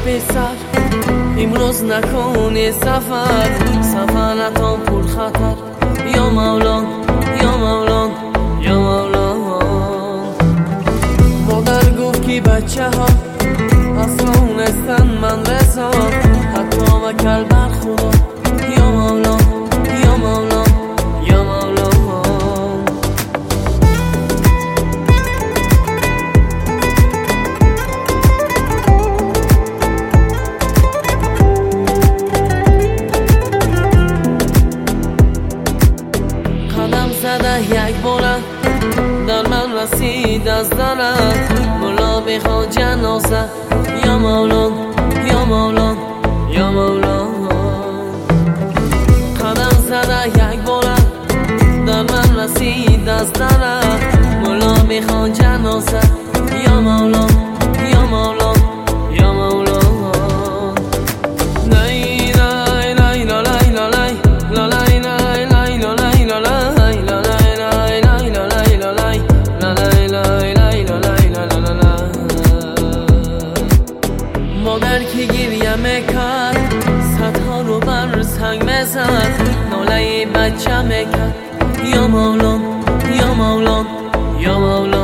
پسر امروز نکنی سفر سفرتان پر خطر یا مولا یا مولا یا مولا مادر گفت که بچه ها اصلا نیستن من رسا حتی وکل بر خدا یا مولا یا مولا یا مولا قدم زده یک باره در من رسید از درت مولا بخواد جنازه یا مولا یا مولا یا مولا قدم زده یک باره در من رسید از درت مولا بخواد جنازه یا مولا یا مولا یا مولا لای لای لای لای لای لای لای مادر که گریه میکرد صدها رو بر سنگ میزد ناله بچه میکرد یا مولا یا مولا یا مولا